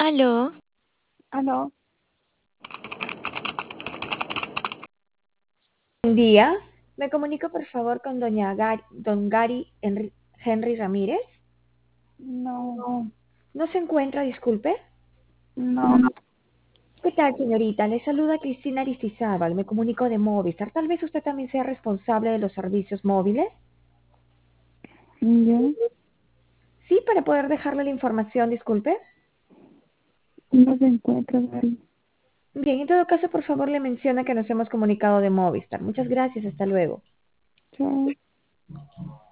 Aló, Aló, Buen día. Me comunico por favor con don Gary Henry Ramírez. no, ¿No se encuentra, disculpe? no, ¿Qué tal, señorita? Le saluda Cristina Aristizábal. Me comunico de Movistar. Tal vez usted también sea responsable de los servicios móviles. ya, Sí, para poder dejarle la información, disculpe. no se encuentra Gary. Bien, en todo caso, por favor, le menciona que nos hemos comunicado de Movistar. Muchas gracias. Hasta luego. Chao.